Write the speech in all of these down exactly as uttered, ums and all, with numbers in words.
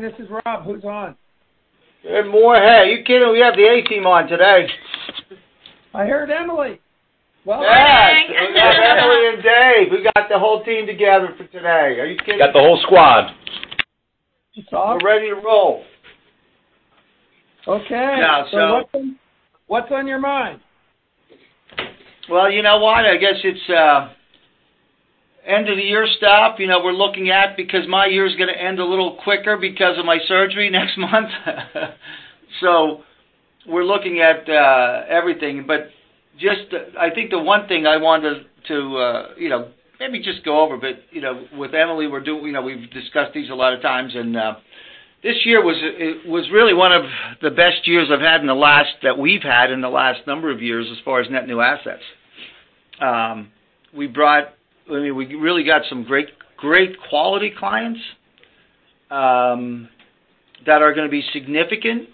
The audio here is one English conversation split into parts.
This is Rob. Who's on? Good morning. Hey, you kidding? We have the A-team on today. I heard Emily. Well, yes, we got Emily and Dave. We got the whole team together for today. Are you kidding? Got the whole squad. We're ready to roll. Okay. Yeah, so, so what's, on, what's on your mind? Well, you know what? I guess it's uh, end of the year stuff. You know, we're looking at because my year's going to end a little quicker because of my surgery next month. So we're looking at uh, everything, but. Just, uh, I think the one thing I wanted to, uh, you know, maybe just go over, but you know, with Emily, we're doing, you know, we've discussed these a lot of times, and uh, this year was it was really one of the best years I've had in the last that we've had in the last number of years as far as net new assets. Um, we brought, I mean, we really got some great, great quality clients um, that are going to be significant.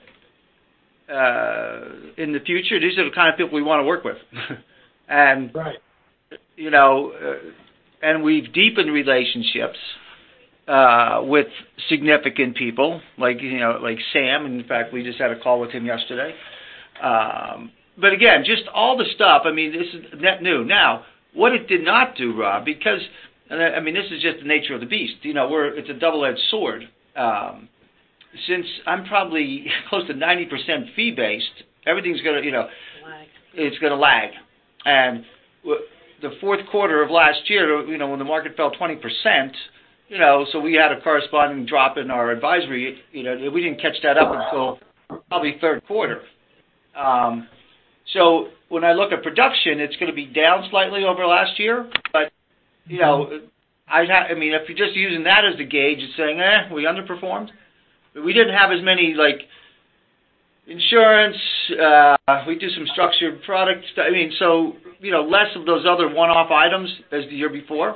Uh, in the future, these are the kind of people we want to work with, and right. you know, uh, and we've deepened relationships uh, with significant people, like you know, like Sam. In fact, we just had a call with him yesterday. Um, but again, just all the stuff. I mean, this is net new. Now, what it did not do, Rob, because and I mean, this is just the nature of the beast. You know, we're it's a double-edged sword. Um, Since I'm probably close to ninety percent fee-based, everything's going to, you know, lag. It's going to lag. And the fourth quarter of last year, you know, when the market fell twenty percent, you know, so we had a corresponding drop in our advisory, you know, we didn't catch that up until probably third quarter. Um, so when I look at production, it's going to be down slightly over last year, but, you know, I, I mean, if you're just using that as the gauge, it's saying, eh, we underperformed. We didn't have as many, like, insurance, uh, we do some structured products. I mean, so, you know, less of those other one-off items as the year before.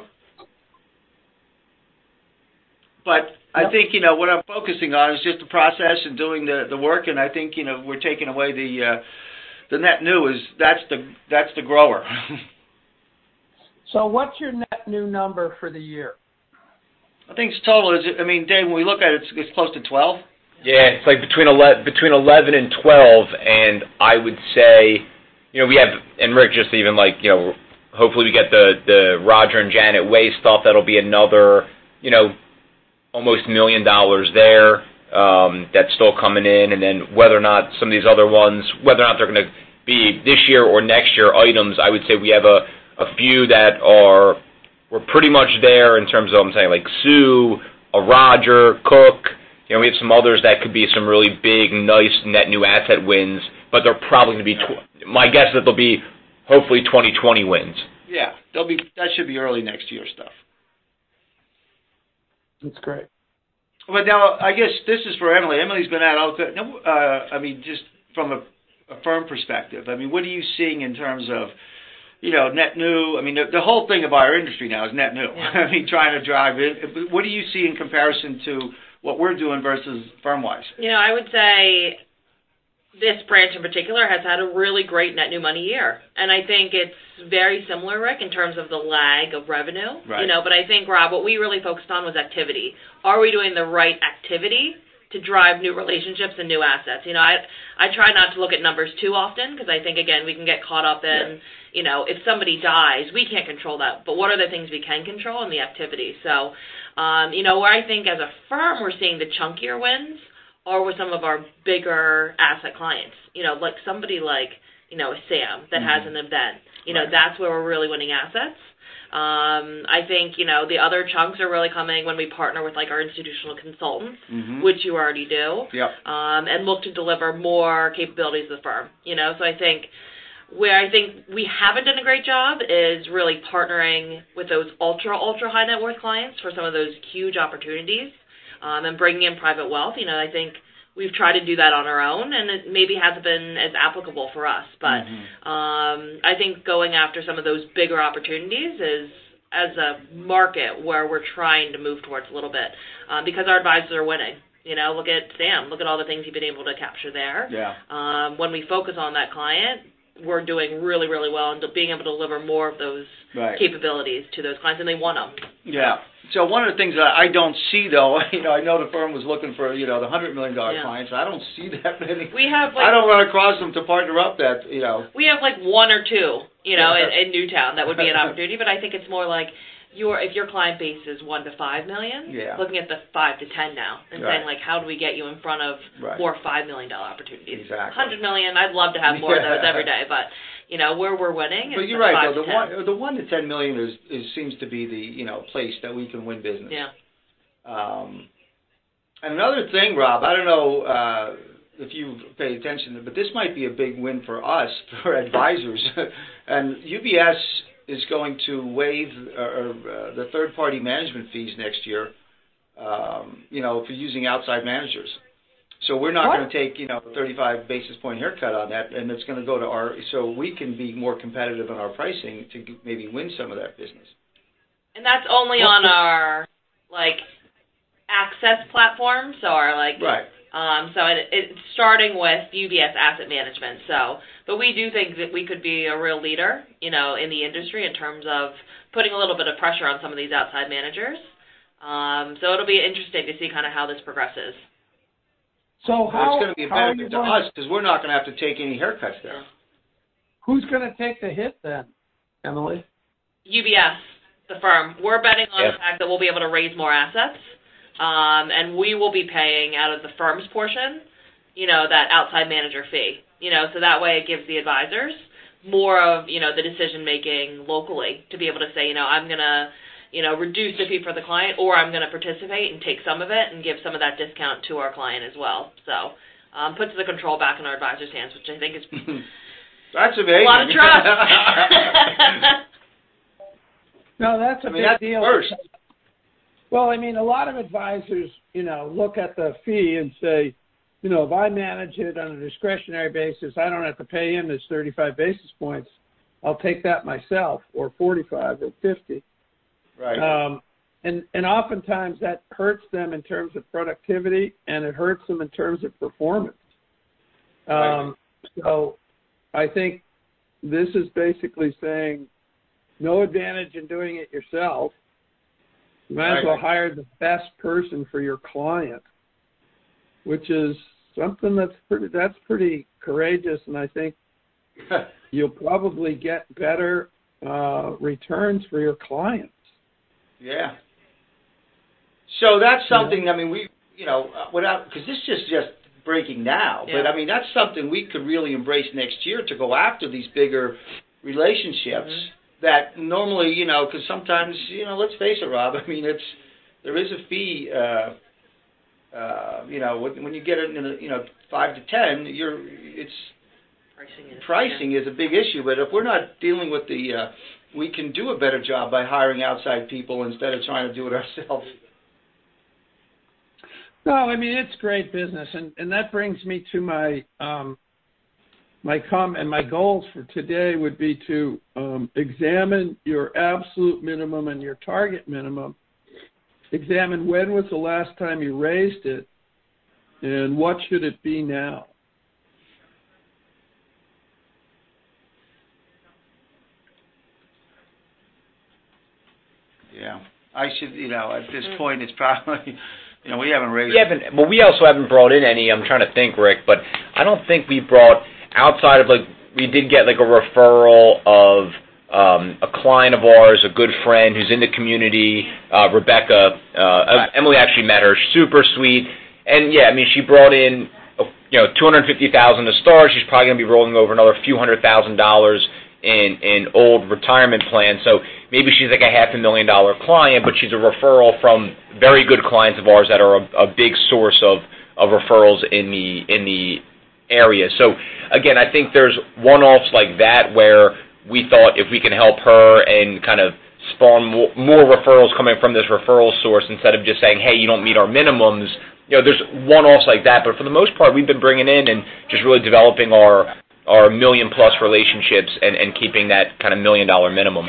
But I think, you know, what I'm focusing on is just the process and doing the, the work, and I think, you know, we're taking away the uh, the net new is, that's the, that's the grower. So what's your net new number for the year? I think it's total is. I mean, Dave, when we look at it, it's, it's close to twelve. Yeah, it's like between eleven, between eleven and twelve, and I would say, you know, we have, and Rick just even like, you know, hopefully we get the the Roger and Janet Way stuff. That'll be another, you know, almost a million dollars there. Um, that's still coming in, and then whether or not some of these other ones, whether or not they're going to be this year or next year items, I would say we have a a few that are. We're pretty much there in terms of, I'm saying, like Sue, a Roger, Cook. You know, we have some others that could be some really big, nice net new asset wins, but they're probably going to be, tw- my guess is that they'll be hopefully twenty twenty wins. Yeah, they'll be. That should be early next year stuff. That's great. But now, I guess this is for Emily. Emily's been at, uh, I mean, just from a, a firm perspective, I mean, what are you seeing in terms of, you know, net new? I mean, the, the whole thing of our industry now is net new. Yeah. I mean, trying to drive it. What do you see in comparison to what we're doing versus firm-wise? You know, I would say this branch in particular has had a really great net new money year. And I think it's very similar, Rick, in terms of the lag of revenue. Right. You know, but I think, Rob, what we really focused on was activity. Are we doing the right activity to drive new relationships and new assets? You know, I I try not to look at numbers too often because I think, again, we can get caught up in, yeah. you know, if somebody dies, we can't control that. But what are the things we can control in the activity? So, um, you know, where I think as a firm we're seeing the chunkier wins are with some of our bigger asset clients. You know, like somebody like, you know, a Sam that mm-hmm. has an event. You know, right. that's where we're really winning assets. Um, I think, you know, the other chunks are really coming when we partner with, like, our institutional consultants, mm-hmm. which you already do, yep. um, and look to deliver more capabilities to the firm. You know, so I think where I think we haven't done a great job is really partnering with those ultra, ultra high net worth clients for some of those huge opportunities um, and bringing in private wealth. You know, I think we've tried to do that on our own, and it maybe hasn't been as applicable for us. But mm-hmm. um, I think going after some of those bigger opportunities is, as a market, where we're trying to move towards a little bit um, because our advisors are winning. You know, look at Sam. Look at all the things he's been able to capture there. Yeah. Um, when we focus on that client, we're doing really, really well and being able to deliver more of those right. capabilities to those clients, and they want them. Yeah. So one of the things that I don't see, though, you know, I know the firm was looking for, you know, the hundred million dollar Yeah. clients. I don't see that many. We have like I don't run across them to partner up that, you know. we have like one or two, you know, in, in Newtown that would be an opportunity. But I think it's more like your if your client base is one to five million, Yeah. looking at the five to ten now and Right. saying like, how do we get you in front of Right. more five million dollar opportunities? Exactly. Hundred million, I'd love to have more Yeah. of those every day, but you know where we're winning. But is you're the right, five though. to The ten. one, the one to ten million is, is seems to be the, you know, place that we can win business. Yeah. Um, and another thing, Rob, I don't know uh, if you pay attention, but this might be a big win for us, for advisors. And U B S is going to waive uh, uh, the third-party management fees next year, um, you know, for using outside managers. So we're not going to take, you know, thirty-five basis point haircut on that, and it's going to go to our, so we can be more competitive in our pricing to g- maybe win some of that business. And that's only on our like access platform, so our like Right. um so it, it's starting with U B S Asset Management. So, but we do think that we could be a real leader, you know, in the industry in terms of putting a little bit of pressure on some of these outside managers. Um, so it'll be interesting to see kind of how this progresses. So Well, how, it's going to be a how are benefit you to going, us because we're not going to have to take any haircuts there. who's going to take the hit then, Emily? U B S, the firm, we're betting on Yeah. the fact that we'll be able to raise more assets, um, and we will be paying out of the firm's portion, you know, that outside manager fee. You know, so that way it gives the advisors more of, you know, the decision making locally to be able to say, you know, I'm going to, you know, reduce the fee for the client, or I'm going to participate and take some of it and give some of that discount to our client as well. So um, puts the control back in our advisors' hands, which I think is That's amazing. a lot of trust. No, that's a I mean, big that's deal. first. Well, I mean, a lot of advisors, you know, look at the fee and say, you know, if I manage it on a discretionary basis, I don't have to pay him this thirty-five basis points. I'll take that myself, or forty-five or fifty. Right. Um, and, and oftentimes that hurts them in terms of productivity, and it hurts them in terms of performance. Um, Right. So I think this is basically saying no advantage in doing it yourself. You might as well Right. hire the best person for your client, which is something that's pretty, that's pretty courageous, and I think you'll probably get better uh, returns for your clients. Yeah. So that's something, I mean, we, you know, uh, without, because this is just breaking now, but Yeah. I mean, that's something we could really embrace next year to go after these bigger relationships Mhm. that normally, you know, because sometimes, you know, let's face it, Rob, I mean, it's, there is a fee, uh, uh, you know, when, when you get it in, a, you know, five to ten, you're, it's, Pricing is, pricing is a big issue, but if we're not dealing with the, uh, we can do a better job by hiring outside people instead of trying to do it ourselves. No, I mean, it's great business, and, and that brings me to my um, my com and my goals for today would be to um, examine your absolute minimum and your target minimum. Examine when was the last time you raised it, and what should it be now. Yeah. I should, you know, at this point, it's probably, you know, we haven't raised. We haven't, well, we also haven't brought in any. I'm trying to think, Rick, but I don't think we brought outside of like we did get like a referral of um, a client of ours, a good friend who's in the community, uh, Rebecca. Uh, Emily actually met her, super sweet, and yeah, I mean she brought in you know two hundred fifty thousand to start. She's probably going to be rolling over another few hundred thousand dollars in in old retirement plans. So maybe she's like a half a million dollar client, but she's a referral from very good clients of ours that are a, a big source of, of referrals in the in the area. So again, I think there's one-offs like that where we thought if we can help her and kind of spawn more, more referrals coming from this referral source instead of just saying, hey, you don't meet our minimums. You know, there's one-offs like that, but for the most part, we've been bringing in and just really developing our our million-plus relationships and, and keeping that kind of million-dollar minimum.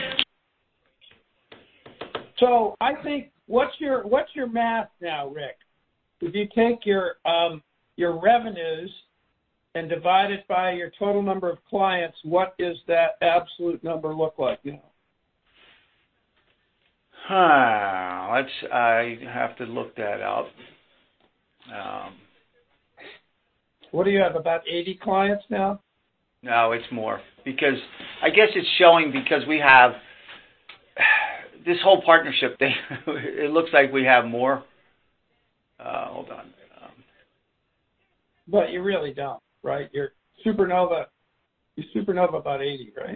So I think what's your what's your math now, Rick? If you take your um, your revenues and divide it by your total number of clients, what does that absolute number look like now? Huh, let's, I have to look that up. Um, What do you have, about eighty clients now? no, it's more. Because I guess it's showing because we have this whole partnership thing. It looks like we have more. Uh, hold on. Um, But you really don't, right? You're Supernova, you Supernova about eighty, right?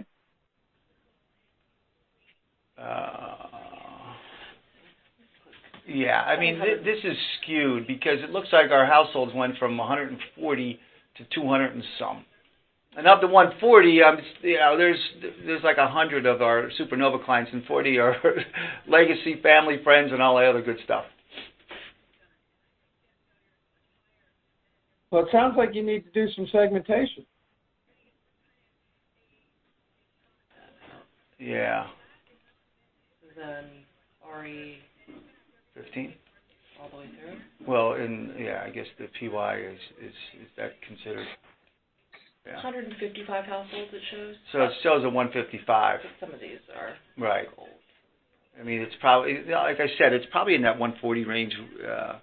uh, yeah, I mean, th- this is skewed because it looks like our households went from one hundred forty to two hundred and some. And of the one hundred forty, um, you know, there's there's like one hundred of our Supernova clients, and forty are legacy, family, friends, and all the other good stuff. Well, it sounds like you need to do some segmentation. Yeah. Then R E fifteen? all the way through. Well, in, yeah, I guess the P Y is, is, is that considered? Yeah. one hundred fifty-five households it shows. So it shows a one fifty-five. But some of these are Right. old. I mean, it's probably, like I said, it's probably in that one forty range. Uh, Here,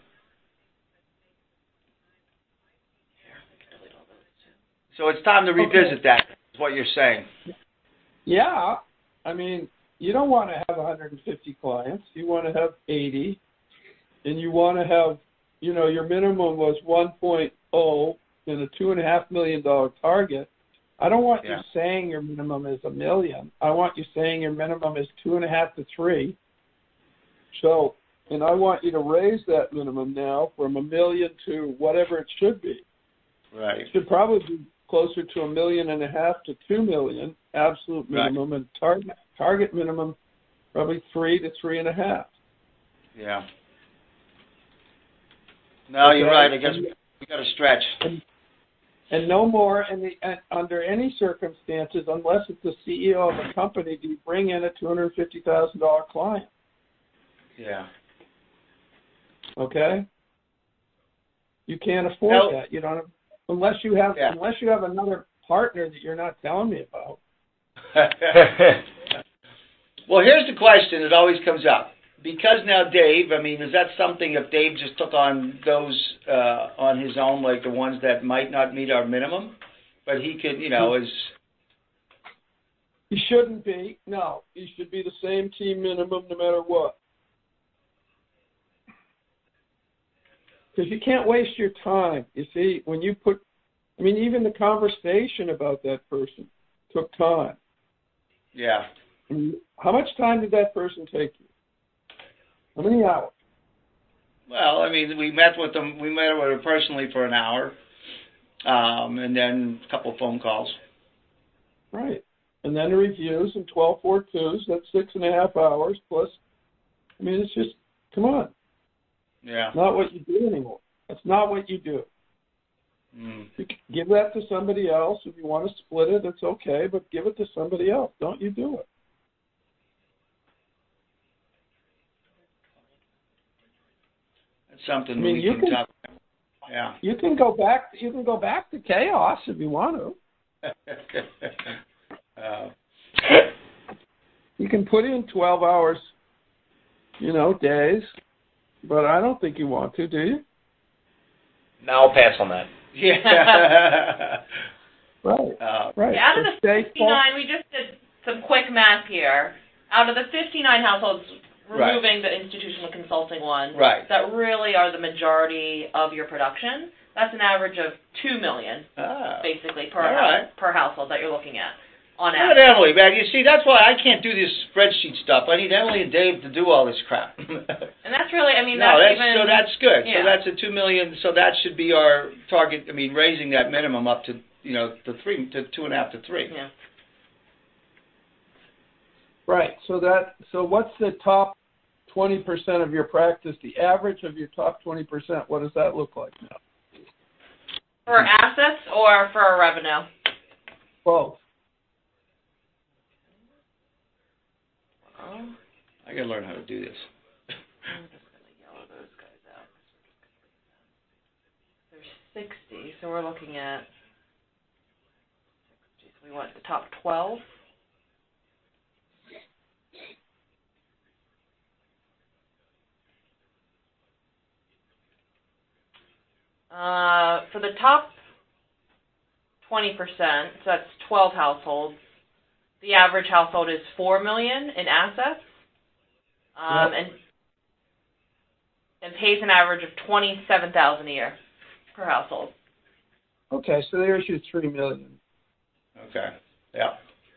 we can delete all those too. so it's time to revisit Okay. that, is what you're saying. Yeah, I mean, you don't want to have one hundred fifty clients. You want to have eighty, and you want to have, you know, your minimum was one point oh and a two and a half million dollar target. I don't want Yeah. you saying your minimum is a million. I want you saying your minimum is two and a half to three. So, and I want you to raise that minimum now from a million to whatever it should be. Right. It should probably be closer to a million and a half to two million, absolute minimum, and target target minimum probably three to three and a half. Yeah. No, Okay. you're right. I guess And- we got to stretch. And, and no more, and, the, and under any circumstances, unless it's the C E O of a company, do you bring in a two hundred fifty thousand dollars client, Yeah. okay? You can't afford No. that. You don't have, unless you have Yeah. unless you have another partner that you're not telling me about. Well, here's the question that always comes up. Because now Dave, I mean, is that something if Dave just took on those uh, on his own, like the ones that might not meet our minimum, but he could, you know, is You shouldn't be. No, you should be the same team minimum no matter what. Because you can't waste your time. You see, when you put, I mean, even the conversation about that person took time. yeah, I mean, how much time did that person take you? How many hours? well, I mean, we met with them. We met with her personally for an hour, um, and then a couple of phone calls. Right. And then the reviews and twelve four twos, that's six and a half hours plus. I mean, it's just, come on. Yeah. It's not what you do anymore. That's not what you do. Mm. You can give that to somebody else. If you want to split it, it's okay, but give it to somebody else. Don't you do it. That's something I mean, we you can, can- talk about. Yeah. You can go back. You can go back to chaos if you want to. uh, You can put in twelve hours, you know, days, but I don't think you want to, do you? No, I'll pass on that. yeah. Right. Uh, Right. Yeah, out of So the stay fifty-nine, we just did some quick math here. Out of the fifty-nine households, Right. removing the institutional consulting one, Right. that really are the majority of your production, that's an average of two million ah. basically per All house, right. per household that you're looking at on Look average. at Emily, man. You see, that's why I can't do this spreadsheet stuff. I need Emily and Dave to do all this crap. And that's really, I mean, no, that's, that's even so that's good. yeah. So that's a two million. So that should be our target. I mean, raising that minimum up to you know to three to two and a half to three. yeah. Right. So that. So what's the top twenty percent of your practice? The average of your top twenty percent. What does that look like now? For assets or for revenue? Both. Oh, I gotta learn how to do this. I'm just going to yellow those guys out. There's sixty, so we're looking at sixty. So we want the top twelve. Uh, for the top twenty percent, so that's twelve households, the average household is four million dollars in assets, um, Yep. and and pays an average of twenty-seven thousand dollars a year per household. Okay, so there's your three million. Okay. Yeah.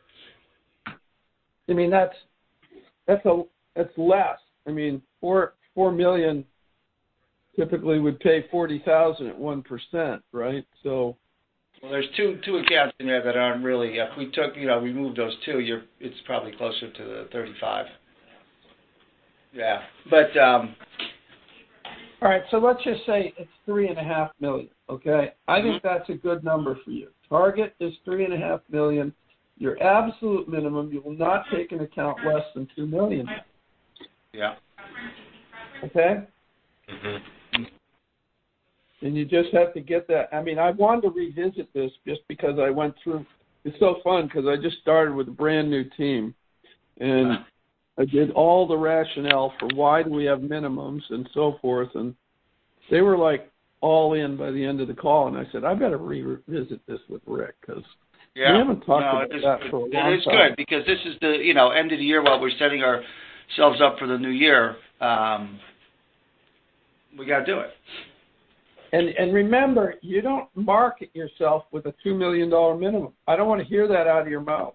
I mean, that's that's a that's less. I mean, four four million typically would pay forty thousand at one percent, right? So. Well, there's two two accounts in there that aren't really. If we took, you know, removed those two, you're it's probably closer to the thirty-five. Yeah, but um, All right, so let's just say it's three and a half million. Okay, I think Mhm. that's a good number for you. Target is three and a half million. Your absolute minimum, you will not take into account less than two million. yeah. Okay, Mm-hmm. and you just have to get that. I mean, I wanted to revisit this just because I went through. It's so fun because I just started with a brand new team, and I did all the rationale for why do we have minimums and so forth, and they were like all in by the end of the call, and I said, I better revisit this with Rick because Yeah. we haven't talked no, about it is, that for a long time. It is good because this is the you know end of the year while we're setting ourselves up for the new year. Um, we got to do it. And and remember, you don't market yourself with a two million dollar minimum. I don't want to hear that out of your mouth.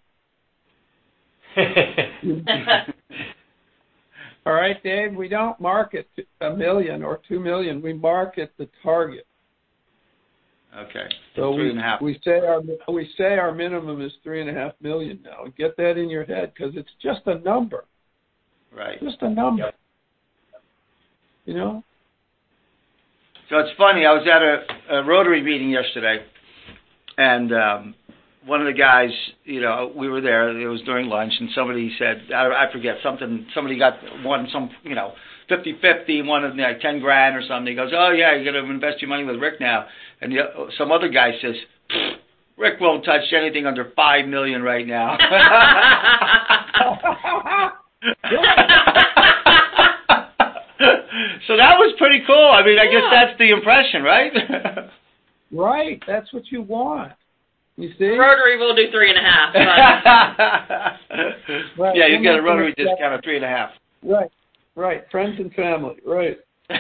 All right, Dave. We don't market a million or two million. We market the target. Okay. So three we and a half. we say our we say our minimum is three and a half million now. Get that in your head because it's just a number. Right. Just a number. Yep. You know. So it's funny. I was at a, a Rotary meeting yesterday, and um, one of the guys, you know, we were there. It was during lunch, and somebody said, I, I forget something. Somebody got won some, you know, fifty-fifty, wanted like ten grand or something. He goes, oh yeah, you're going to invest your money with Rick now. And the, some other guy says, Rick won't touch anything under five million right now. So that was pretty cool. I mean, I guess Yeah. that's the impression, right? Right. That's what you want. You see? Rotary will do three and a half. But Right. Yeah, you We're get a not Rotary gonna- discount of three and a half. Right. Right. Friends and family. Right.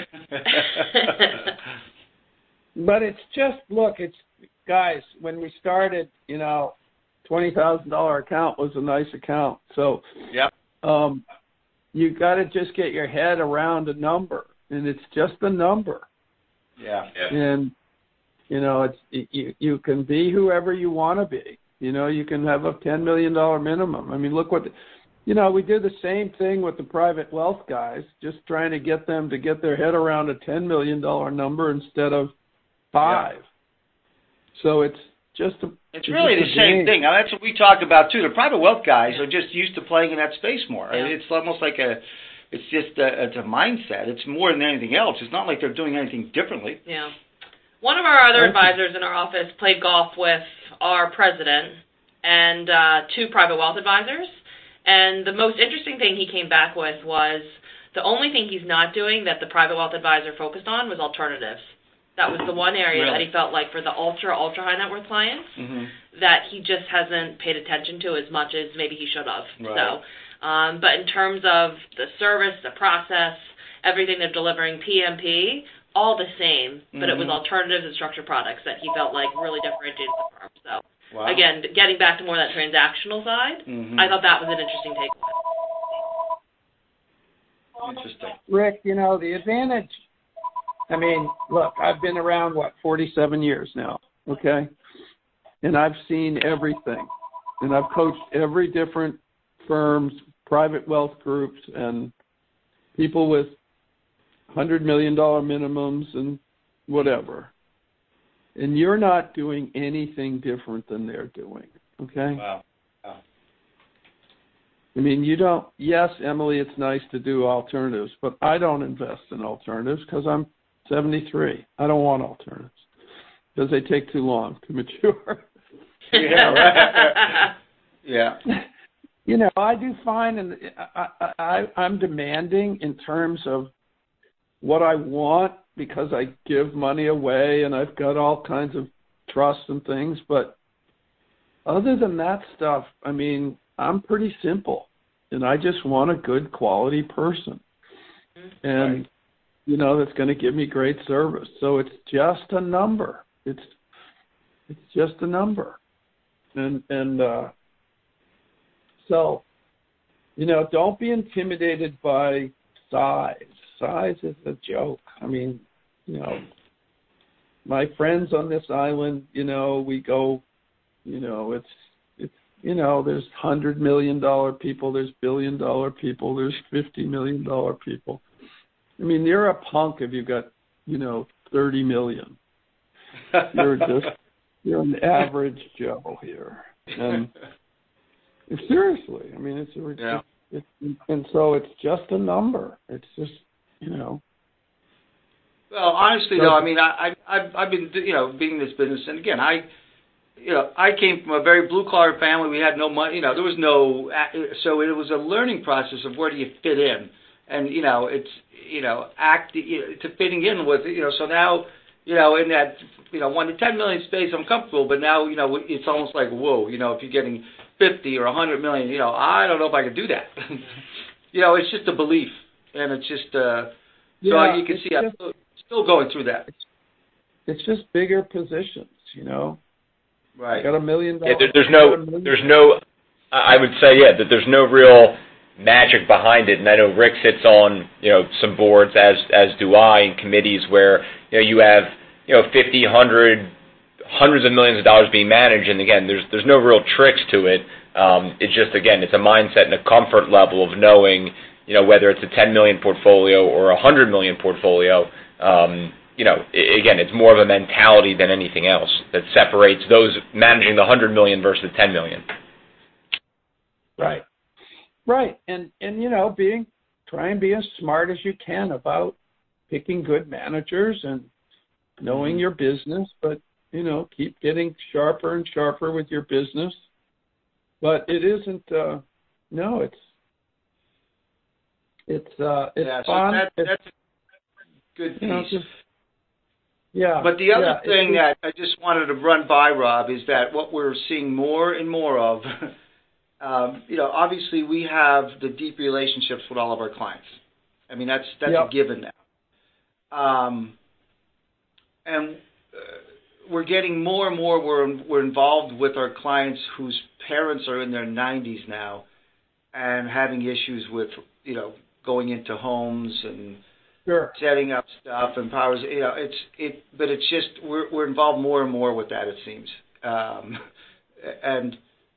But it's just, look, it's, guys, when we started, you know, twenty thousand dollars account was a nice account. So, Yep. um, you got to just get your head around a number, and it's just a number. Yeah. Yeah. And, you know, it's you, you can be whoever you want to be. You know, you can have a ten million dollars minimum. I mean, look what, the, you know, we did the same thing with the private wealth guys, just trying to get them to get their head around a ten million dollars number instead of five. Yeah. So it's just a It's really the same thing. Now, that's what we talk about, too. The private wealth guys are just used to playing in that space more. Yeah. It's almost like a, it's just a, it's a mindset. It's more than anything else. It's not like they're doing anything differently. Yeah. One of our other advisors in our office played golf with our president and uh, two private wealth advisors. And the most interesting thing he came back with was the only thing he's not doing that the private wealth advisor focused on was alternatives. That was the one area Really? that he felt like for the ultra, ultra high net worth clients Mm-hmm. that he just hasn't paid attention to as much as maybe he should have. Right. So, um, but in terms of the service, the process, everything they're delivering, P M P, all the same, but it was Mhm. alternatives and structured products that he felt like really differentiated the firm. So, Wow. again, getting back to more of that transactional side, Mhm. I thought that was an interesting takeaway. Interesting. Rick, you know, the advantage, I mean, look, I've been around, what, forty-seven years now, okay? And I've seen everything. And I've coached every different firms, private wealth groups, and people with one hundred million dollars minimums and whatever. And you're not doing anything different than they're doing, okay? Wow. Wow. I mean, you don't, yes, Emily, it's nice to do alternatives, but I don't invest in alternatives because I'm seventy-three. I don't want alternatives because they take too long to mature. Yeah. Right. Yeah. You know, I do find, and I, I, I'm demanding in terms of what I want because I give money away and I've got all kinds of trusts and things. But other than that stuff, I mean, I'm pretty simple, and I just want a good quality person. And, right. you know, that's going to give me great service. So it's just a number. It's it's just a number. And, and uh, so, you know, don't be intimidated by size. Size is a joke. I mean, you know, my friends on this island, you know, we go, you know, it's, it's you know, there's one hundred million dollars people, there's billion dollar people, there's fifty million dollars people. I mean, you're a punk if you've got, you know, thirty million. You're just, you're an average Joe here. And seriously, I mean, it's, a, yeah. it's, it's, and so it's just a number. It's just, you know. Well, honestly, though, I mean, I, I, I've, I've been, you know, being in this business, and again, I, you know, I came from a very blue-collar family. We had no money, you know, there was no, so it was a learning process of where do you fit in, and you know, it's, you know, act you know, to fitting in with, you know, so now, you know, in that, you know, one to ten million space, I'm comfortable, but now, you know, it's almost like, whoa, you know, if you're getting fifty or a hundred million, you know, I don't know if I could do that. You know, it's just a belief, and it's just, uh, yeah, so you can see just, I'm still, still going through that. It's just bigger positions, you know. Right. I got a million Yeah, dollars. there, there's no, there's no, I would say, yeah, that there's no real magic behind it. And I know Rick sits on, you know, some boards, as as do I, and committees where, you know, you have, you know, fifty, one hundred, hundreds of millions of dollars being managed. And again, there's there's no real tricks to it. Um, it's just, again, it's a mindset and a comfort level of knowing, you know, whether it's a ten million portfolio or a one hundred million portfolio. Um, you know, again, it's more of a mentality than anything else that separates those managing the one hundred million versus the ten million. Right. Right. And, and, you know, being, try and be as smart as you can about picking good managers and knowing your business, but, you know, keep getting sharper and sharper with your business. But it isn't, uh, no, it's, it's, uh, it's yeah, fun. So that, it's, that's a good piece. You know, just, yeah. But the other yeah, thing that I just wanted to run by, Rob, is that what we're seeing more and more of, um, you know, obviously we have the deep relationships with all of our clients. I mean, that's that's yep. a given now. Um, and uh, we're getting more and more, we're, we're involved with our clients whose parents are in their nineties now and having issues with, you know, going into homes and Sure. setting up stuff and powers, you know, it's it, but it's just we're we're involved more and more with that, it seems, um, and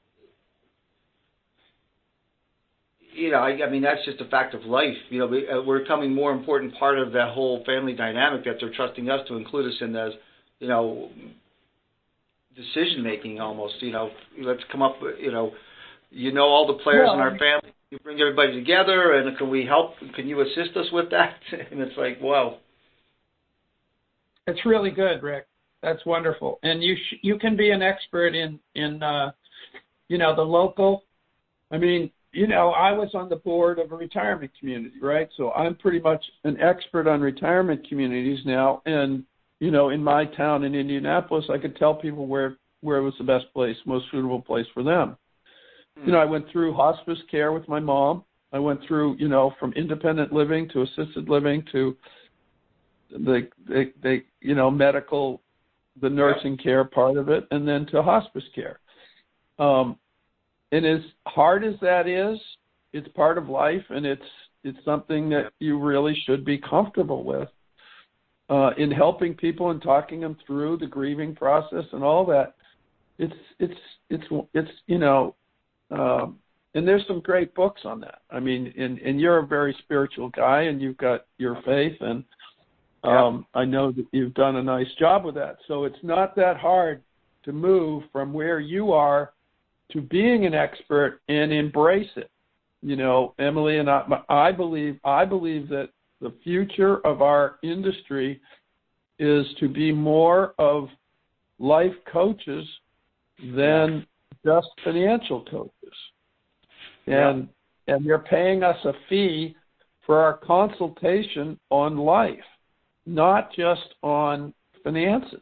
you know, I, I mean that's just a fact of life. You know, we, uh, we're becoming more important part of that whole family dynamic that they're trusting us to include us in as, you know, decision making almost. You know, let's come up, you know, you know all the players well, in our family. You bring everybody together, and can we help? Can you assist us with that? And it's like, wow. It's really good, Rick. That's wonderful. And you sh- you can be an expert in, in uh, you know, the local. I mean, you know, I was on the board of a retirement community, right? So I'm pretty much an expert on retirement communities now. And, you know, in my town in Indianapolis, I could tell people where, where was the best place, most suitable place for them. You know, I went through hospice care with my mom. I went through, you know, from independent living to assisted living to the, the, the you know, medical, the nursing care part of it, and then to hospice care. Um, and as hard as that is, it's part of life, and it's it's something that you really should be comfortable with uh, in helping people and talking them through the grieving process and all that. It's it's it's it's you know. Um, and there's some great books on that. I mean, and, and you're a very spiritual guy, and you've got your faith, and um, yeah. I know that you've done a nice job with that. So it's not that hard to move from where you are to being an expert and embrace it. You know, Emily and I, I believe, I believe that the future of our industry is to be more of life coaches than just financial coaches. And yeah. and they're paying us a fee for our consultation on life. not just on finances.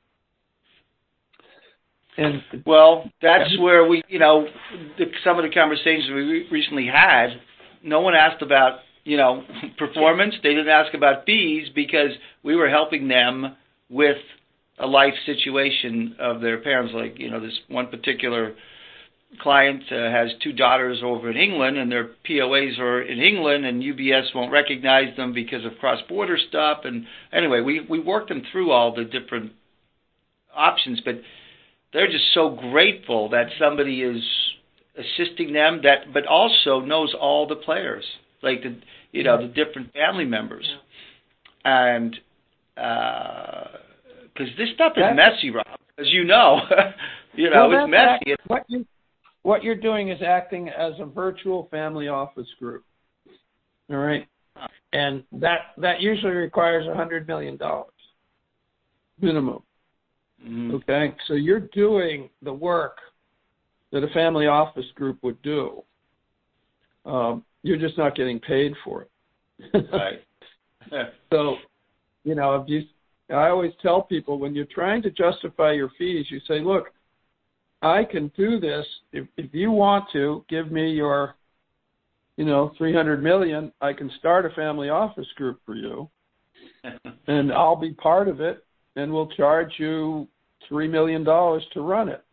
And well, that's where we, you know, the, some of the conversations we re- recently had, no one asked about, you know, performance. They didn't ask about fees because we were helping them with a life situation of their parents. Like, you know, this one particular client uh, has two daughters over in England, and their P O As are in England, and U B S won't recognize them because of cross-border stuff. And anyway, we, we worked them through all the different options, but they're just so grateful that somebody is assisting them, that but also knows all the players, like the you know the different family members, and because uh, this stuff is that's, messy, Rob, as you know, you know well, it's messy. Act, what you what you're doing is acting as a virtual family office group, all right, and that that usually requires a hundred million dollars minimum. Mm-hmm. Okay, so you're doing the work that a family office group would do. Um, you're just not getting paid for it. Right. So, you know, if you, I always tell people when you're trying to justify your fees, you say, look, I can do this. If, if you want to give me your, you know, three hundred million dollars, I can start a family office group for you, and I'll be part of it. And we'll charge you three million dollars to run it.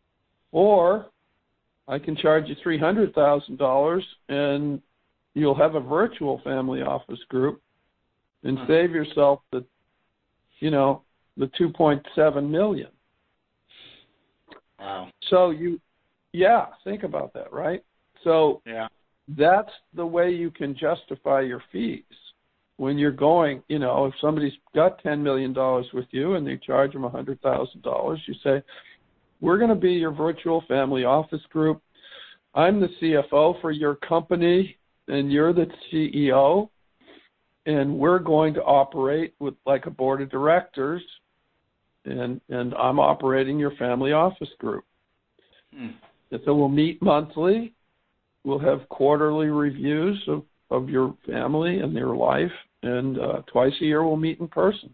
Or I can charge you three hundred thousand dollars and you'll have a virtual family office group and huh. save yourself the, you know, the two point seven million dollars. Wow. So you, yeah, think about that, right? So yeah. That's the way you can justify your fees. When you're going, you know, if somebody's got ten million dollars with you and they charge them one hundred thousand dollars, you say, we're going to be your virtual family office group. I'm the C F O for your company, and you're the C E O, and we're going to operate with like a board of directors, and and I'm operating your family office group. Hmm. And so we'll meet monthly. We'll have quarterly reviews of, of your family and their life. And uh, twice a year we'll meet in person.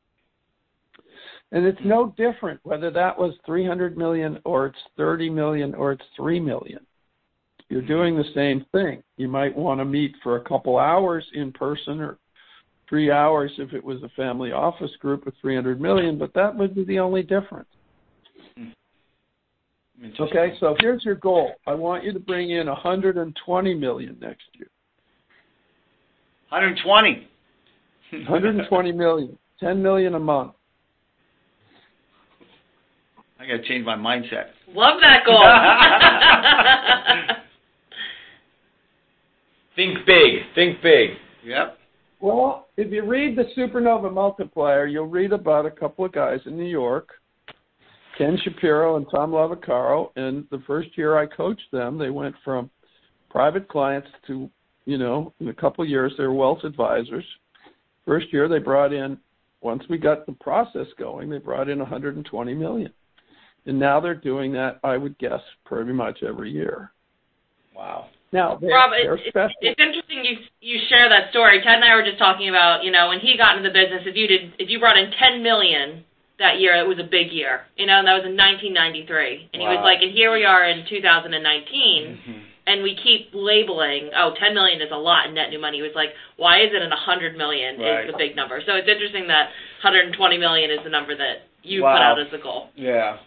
And it's no different whether that was three hundred million dollars or it's thirty million dollars or it's three million dollars. You're doing the same thing. You might want to meet for a couple hours in person or three hours if it was a family office group with three hundred million dollars, but that would be the only difference. Okay, so here's your goal. I want you to bring in one hundred twenty million dollars next year. one hundred twenty. one hundred twenty million, ten million a month. I got to change my mindset. Love that goal. Think big. Think big. Yep. Well, if you read the Supernova Multiplier, you'll read about a couple of guys in New York, Ken Shapiro and Tom Lavacaro, and the first year I coached them, they went from private clients to, you know, in a couple of years, they were wealth advisors. First year they brought in, once we got the process going, they brought in one hundred twenty million dollars. And now they're doing that, I would guess, pretty much every year. Wow. Now, they're, Rob, they're it's, special. it's interesting you you share that story. Ted and I were just talking about, you know, when he got into the business, if you did, if you brought in ten million dollars that year, it was a big year, you know, and that was in nineteen ninety-three. And wow. He was like, and here we are in two thousand nineteen, mm-hmm. and we keep labeling, oh, ten million dollars is a lot in net new money. He was like, why is it in one hundred million dollars right. is the big number? So it's interesting that one hundred twenty million dollars is the number that you wow. put out as the goal. Yeah.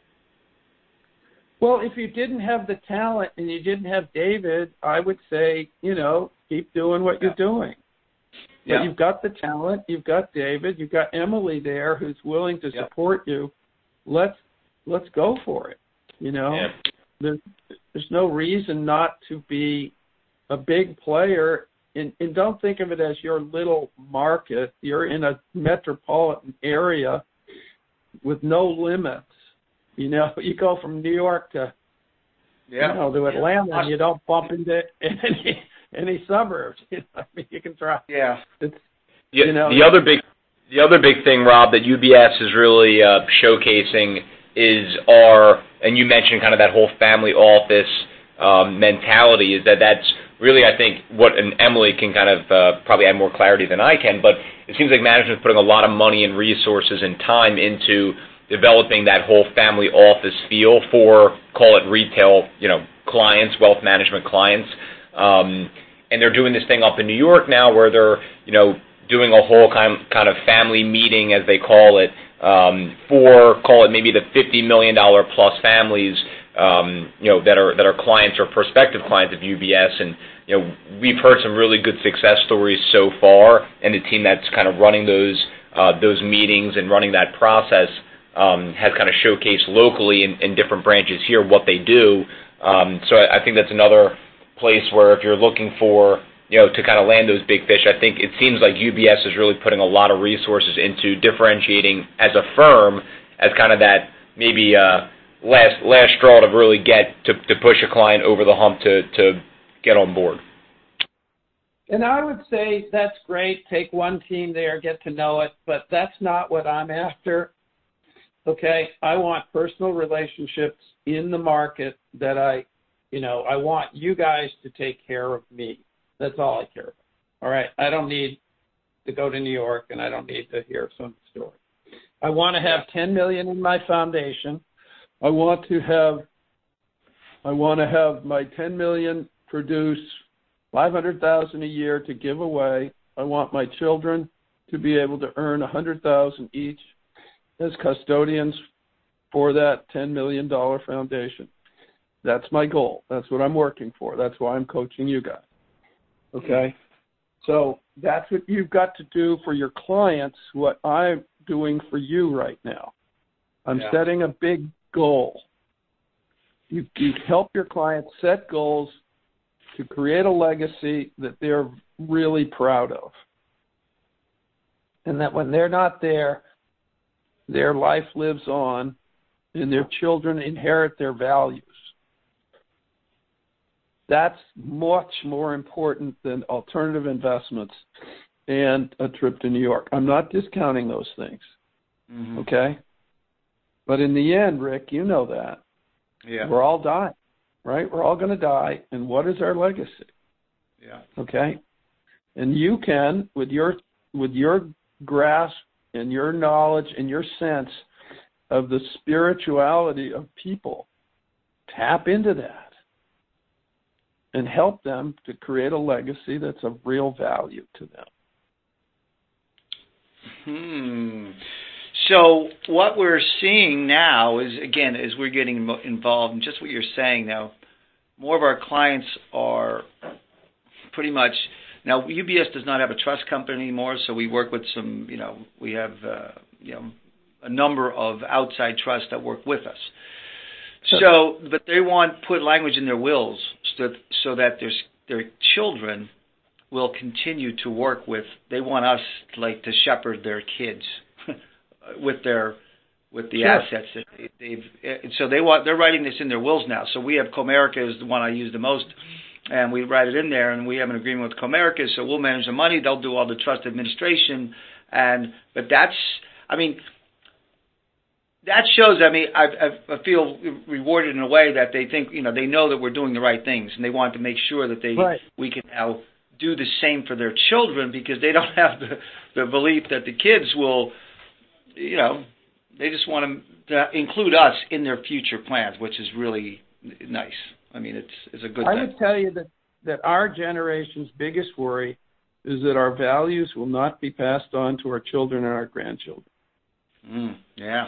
Well, if you didn't have the talent and you didn't have David, I would say, you know, keep doing what yeah. you're doing. But yeah. you've got the talent, you've got David, you've got Emily there who's willing to yeah. support you. Let's let's go for it. You know, yeah. there's there's no reason not to be a big player. And, and don't think of it as your little market. You're in a metropolitan area with no limits. You know, you go from New York to yeah. you know to Atlanta, yeah. and you don't bump into any any suburbs. You know, I mean, you can try. Yeah. It's, yeah you know, the other big, the other big thing, Rob, that U B S is really uh, showcasing is our, and you mentioned kind of that whole family office um, mentality, is that that's really, I think what, and Emily can kind of uh, probably add more clarity than I can, but it seems like management is putting a lot of money and resources and time into developing that whole family office feel for, call it retail, you know, clients, wealth management clients. Um, and they're doing this thing up in New York now where they're, you know, doing a whole kind kind of family meeting, as they call it, um, for, call it maybe the fifty million dollars plus families, um, you know, that are that are clients or prospective clients of U B S. And, you know, we've heard some really good success stories so far, and the team that's kind of running those uh, those meetings and running that process um, has kind of showcased locally in, in different branches here what they do. Um, so I, I think that's another place where if you're looking for, you know, to kind of land those big fish, I think it seems like U B S is really putting a lot of resources into differentiating as a firm as kind of that maybe uh, last last straw to really get to, to push a client over the hump to, to get on board. And I would say that's great. Take one team there, get to know it, but that's not what I'm after. Okay, I want personal relationships in the market that I, you know, I want you guys to take care of me. That's all I care about. All right, I don't need to go to New York, and I don't need to hear some story. I want to have ten million in my foundation. I want to have, I want to have my ten million produce five hundred thousand a year to give away. I want my children to be able to earn one hundred thousand each as custodians for that ten million dollars foundation. That's my goal. That's what I'm working for. That's why I'm coaching you guys. Okay? So that's what you've got to do for your clients, what I'm doing for you right now. I'm yeah. setting a big goal. You, you help your clients set goals to create a legacy that they're really proud of. And that when they're not there, their life lives on and their children inherit their values. That's much more important than alternative investments and a trip to New York. I'm not discounting those things, mm-hmm. okay? But in the end, Rick, you know that. Yeah. We're all dying, right? We're all going to die, and what is our legacy? Yeah. Okay? And you can, with your with your grasp and your knowledge and your sense of the spirituality of people, tap into that and help them to create a legacy that's of real value to them. Hmm. So what we're seeing now is, again, as we're getting involved in just what you're saying now, more of our clients are pretty much, now U B S does not have a trust company anymore, so we work with some, you know, we have, uh, you know, a number of outside trusts that work with us. So, but they want put language in their wills so that, so that their their children will continue to work with. They want us like to shepherd their kids with their with the sure. assets that they, they've. So they want they're writing this in their wills now. So we have Comerica is the one I use the most, and we write it in there, and we have an agreement with Comerica. So we'll manage the money. They'll do all the trust administration, and but that's I mean. That shows, I mean, I, I feel rewarded in a way that they think, you know, they know that we're doing the right things, and they want to make sure that they right. we can now do the same for their children because they don't have the, the belief that the kids will, you know, they just want to include us in their future plans, which is really nice. I mean, it's it's a good I thing. would tell you that, that our generation's biggest worry is that our values will not be passed on to our children and our grandchildren. Mm, yeah.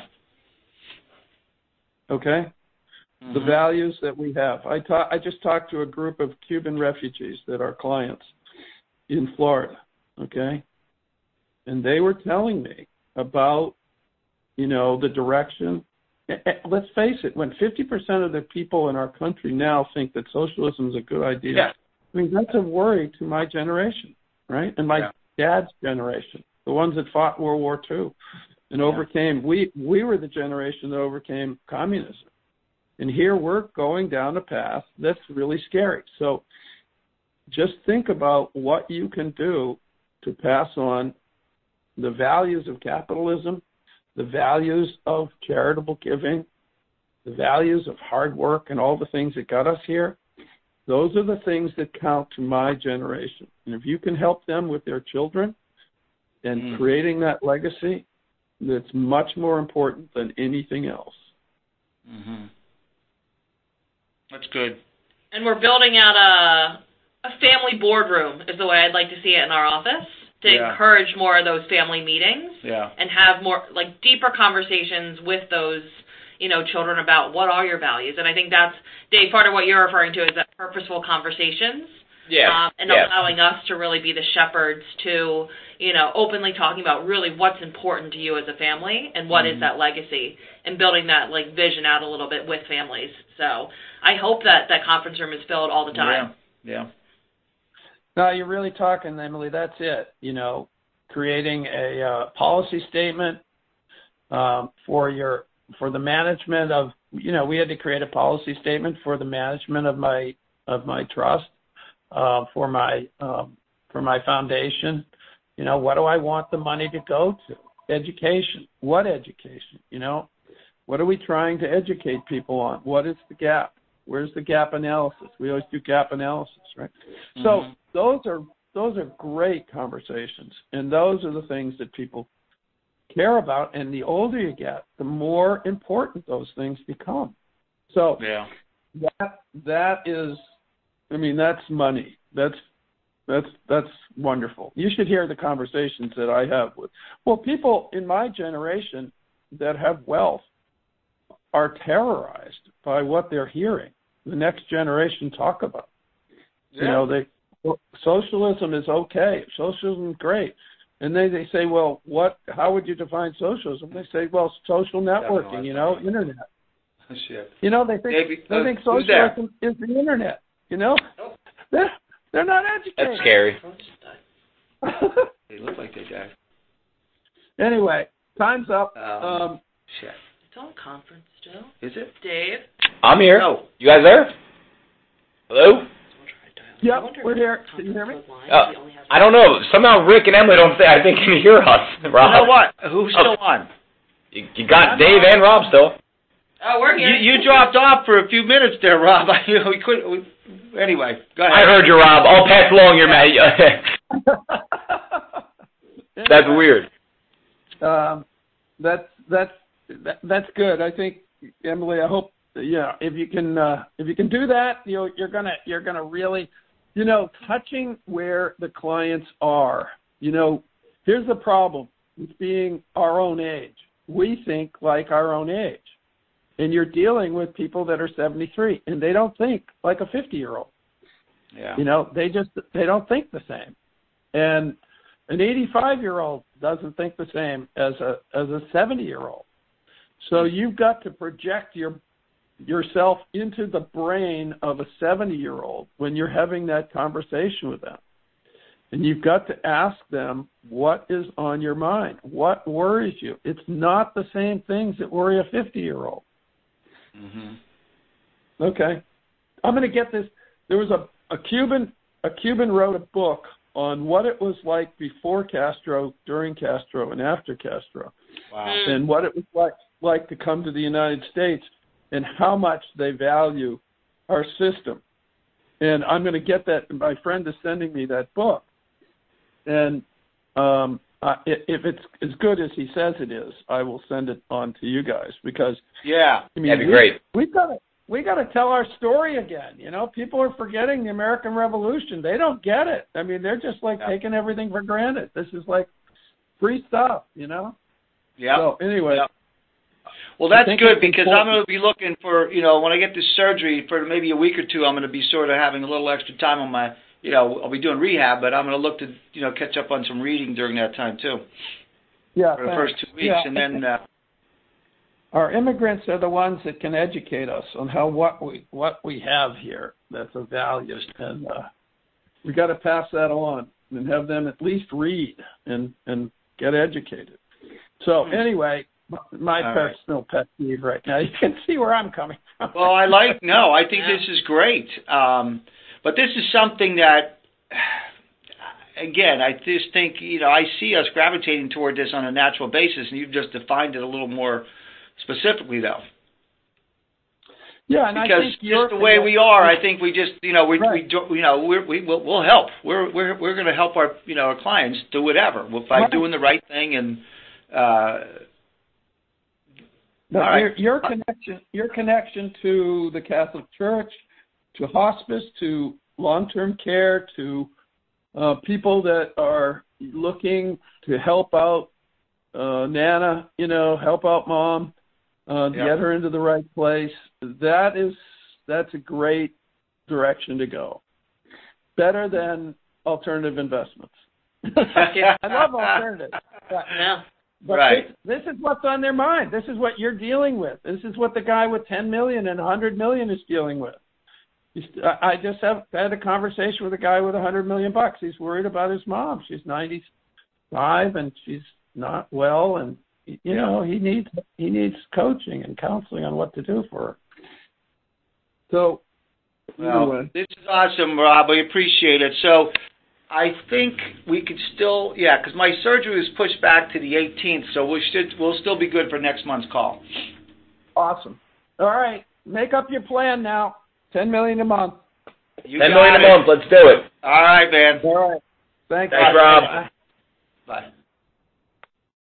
Okay? Mm-hmm. The values that we have. I ta- I just talked to a group of Cuban refugees that are clients in Florida, okay? And they were telling me about, you know, the direction. Let's face it, when fifty percent of the people in our country now think that socialism is a good idea, yeah. I mean, that's a worry to my generation, right? And my yeah. dad's generation, the ones that fought World War Two. And overcame, we, we were the generation that overcame communism. And here we're going down a path that's really scary. So just think about what you can do to pass on the values of capitalism, the values of charitable giving, the values of hard work and all the things that got us here, Those are the things that count to my generation. And if you can help them with their children and mm. creating that legacy, that's much more important than anything else. Mm-hmm. That's good. And we're building out a, a family boardroom is the way I'd like to see it in our office, to yeah. encourage more of those family meetings yeah. and have more, like, deeper conversations with those, you know, children about what are your values. And I think that's, Dave, part of what you're referring to is that purposeful conversations. Yeah. Um, and yeah. allowing us to really be the shepherds to, you know, openly talking about really what's important to you as a family and what mm-hmm. is that legacy, and building that, like, vision out a little bit with families. So I hope that that conference room is filled all the time. Yeah. Yeah. No, you're really talking, Emily. That's it. You know, creating a uh, policy statement um, for your for the management of. You know, we had to create a policy statement for the management of my of my trust, uh, for my um, for my foundation. You know, what do I want the money to go to? Education. What education? You know, what are we trying to educate people on? What is the gap? Where's the gap analysis? We always do gap analysis, right? Mm-hmm. So those are those are great conversations, and those are the things that people care about. And the older you get, the more important those things become. So yeah. that that is, I mean, that's money. That's that's that's wonderful. You should hear the conversations that I have with well people in my generation that have wealth are terrorized by what they're hearing the next generation talk about. Yeah. You know, they well, socialism is okay. Socialism is great. And then they say, well, what? How would you define socialism? They say, well, social networking, you know, internet. Oh, shit. You know, they think Davey, they uh, think socialism is the internet. You know, oh. they're they're not educated. That's scary. They look like they died. Anyway, time's up. Um, um, shit. It's on conference still. Is it? Dave? I'm here. No. You guys there? Hello? Yep, we're here. Can you hear me? Uh, I don't know. Somehow Rick and Emily don't think, I think can hear us. Rob. You know what? Who's still oh. on? You, you got Dave and Rob still. Oh, we're here. You, you dropped off for a few minutes there, Rob. I, you know, we couldn't. We, anyway, go ahead. I heard you, Rob. I'll pass along your message. That's weird. Um, that's that's that, that's good. I think, Emily. I hope yeah. If you can uh, if you can do that, you know, you're gonna you're gonna really, you know, touching where the clients are. You know, here's the problem with being our own age. We think like our own age. And you're dealing with people that are seventy-three, and they don't think like a fifty-year-old. Yeah. You know, they just they don't think the same. And an eighty-five-year-old doesn't think the same as a as a seventy-year-old. So you've got to project your yourself into the brain of a seventy-year-old when you're having that conversation with them. And you've got to ask them, what is on your mind? What worries you? It's not the same things that worry a fifty-year-old. Mm-hmm. Okay. I'm going to get this. There was a, a Cuban a Cuban wrote a book on what it was like before Castro, during Castro, and after Castro. Wow. And what it was like, like to come to the United States and how much they value our system. And I'm going to get that. My friend is sending me that book. And um, uh, if it's as good as he says it is, I will send it on to you guys because yeah, I mean, that'd be we, great. We've got to we got to tell our story again. You know, people are forgetting the American Revolution. They don't get it. I mean, they're just like yeah. taking everything for granted. This is like free stuff. You know. Yeah. So anyway. Yeah. Well, that's good because I'm going to be looking for, you know, when I get this surgery for maybe a week or two, I'm going to be sort of having a little extra time on my, you know, I'll be doing rehab, but I'm going to look to, you know, catch up on some reading during that time too. Yeah. For the thanks. first two weeks, yeah. and then. Uh, Our immigrants are the ones that can educate us on how what we what we have here that's of value, and uh, we got to pass that on and have them at least read and and get educated. So anyway. My All personal right. pet peeve right now. You can see where I'm coming from. Well, I like, no, I think yeah. this is great. Um, but this is something that, again, I just think, you know, I see us gravitating toward this on a natural basis, and you've just defined it a little more specifically, though. Yeah, and because I think just the way we are, I think we just, you know, we, right. we do, you know, we're, we will we'll help. We're we're we're going to help our, you know, our clients do whatever by right. doing the right thing and. Uh, But all right. your, your connection, your connection to the Catholic Church, to hospice, to long-term care, to uh, people that are looking to help out uh, Nana, you know, help out Mom, uh, Yeah. get her into the right place. That is, that's a great direction to go. Better than alternative investments. I love alternatives. But, Yeah. but Right. this, this is what's on their mind. This is what you're dealing with. This is what the guy with ten million and one hundred million is dealing with. I just have had a conversation with a guy with one hundred million bucks. He's worried about his mom. She's ninety-five and she's not well, and you know he needs he needs coaching and counseling on what to do for her. So, well, anyway. this is awesome, Rob. We appreciate it. So, I think we could still, yeah, because my surgery was pushed back to the eighteenth, so we should we'll still be good for next month's call. Awesome. All right, make up your plan now. Ten million a month. You Ten got million it. a month. Let's do it. All right, man. All right. Thanks, Thanks, Rob. Bye. Bye.